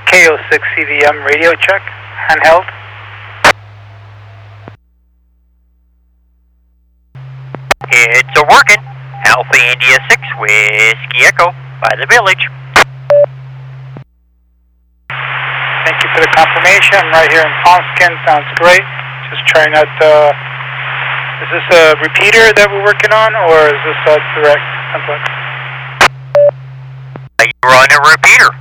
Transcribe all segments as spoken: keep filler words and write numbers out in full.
K O six C V M radio check, handheld. It's a working. Alpha India six, Whiskey Echo, by the village. Thank you for the confirmation. I'm right here in Ponskin. Sounds great. Just trying out the... Is this a repeater that we're working on, or is this a direct input? You're on a repeater.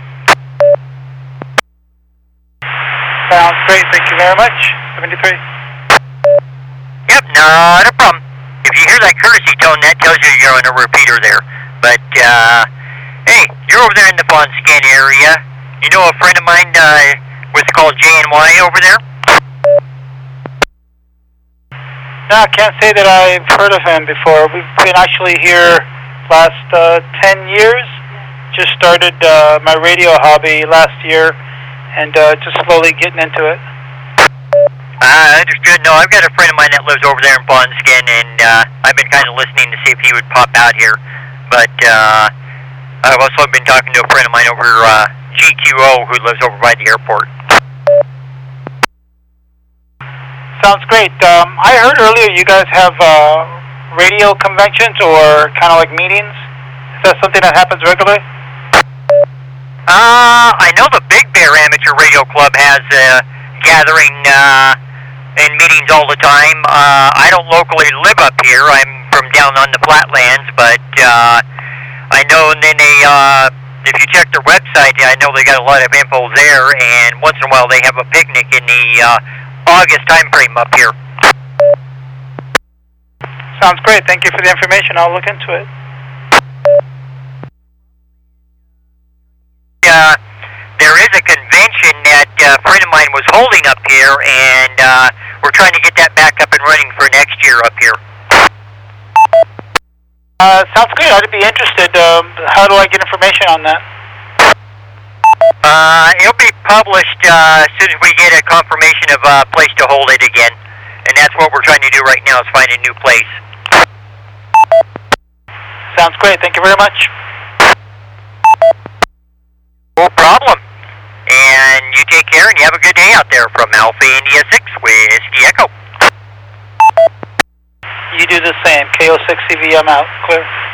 Sounds great. Thank you very much. seventy-three. Yep, not a problem. If you hear that courtesy tone, that tells you you're on a repeater there. But, uh, hey, you're over there in the Ponskin area. You know a friend of mine, uh, was called J N Y over there? No, I can't say that I've heard of him before. We've been actually here last uh, ten years. Just started uh, my radio hobby last year, and uh, just slowly getting into it. I understood. No, I've got a friend of mine that lives over there in Ponskin, and uh, I've been kind of listening to see if he would pop out here. But uh, I've also been talking to a friend of mine over uh, G Q O who lives over by the airport. Sounds great. Um, I heard earlier you guys have uh, radio conventions or kind of like meetings. Is that something that happens regularly? Uh, I know the Big Bear Amateur Radio Club has a gathering uh, and meetings all the time. Uh, I don't locally live up here. I'm from down on the flatlands, but uh, I know and then they, uh, if you check their website, I know they got a lot of info there, and once in a while they have a picnic in the uh, August time frame up here. Sounds great. Thank you for the information. I'll look into it. Uh, there is a convention that uh, a friend of mine was holding up here, and uh, we're trying to get that back up and running for next year up here. Uh, sounds good. I'd be interested. Um, how do I get information on that? Uh, it'll be published uh, as soon as we get a confirmation of a uh, place to hold it again. And that's what we're trying to do right now, is find a new place. Sounds great. Thank you very much. No problem. And you take care and you have a good day out there from Alpha India six, Whiskey Echo. You do the same. K O six C V M out. Clear.